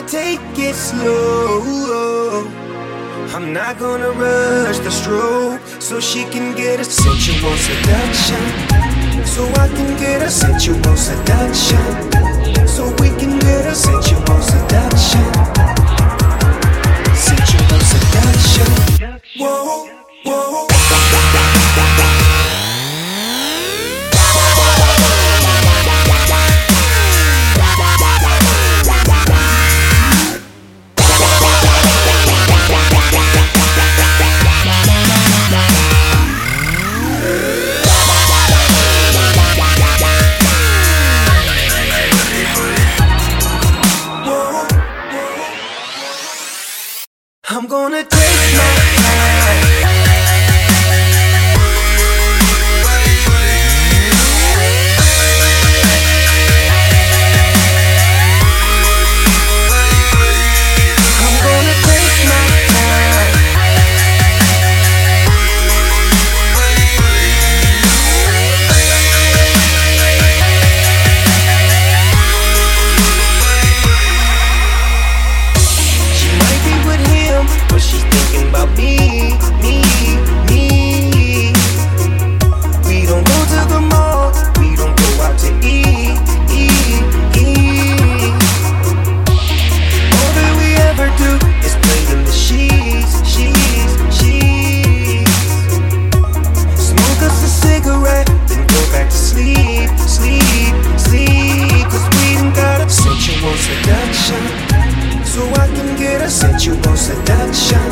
take it slow. I'm not gonna rush the stroke, so she can get a sensual seduction. So I can get a sensual seduction. So we can get a sensual seduction. Sensual seduction. Whoa, whoa. I'm gonna take my time. I'm gonna take my time. She might be with him, but she's thinking about me. We don't go to the mall, we don't go out to eat. All that we ever do is play in the sheets. Smoke us a cigarette, then go back to sleep. Cause we done got a sensual seduction. So I can get a sensual seduction.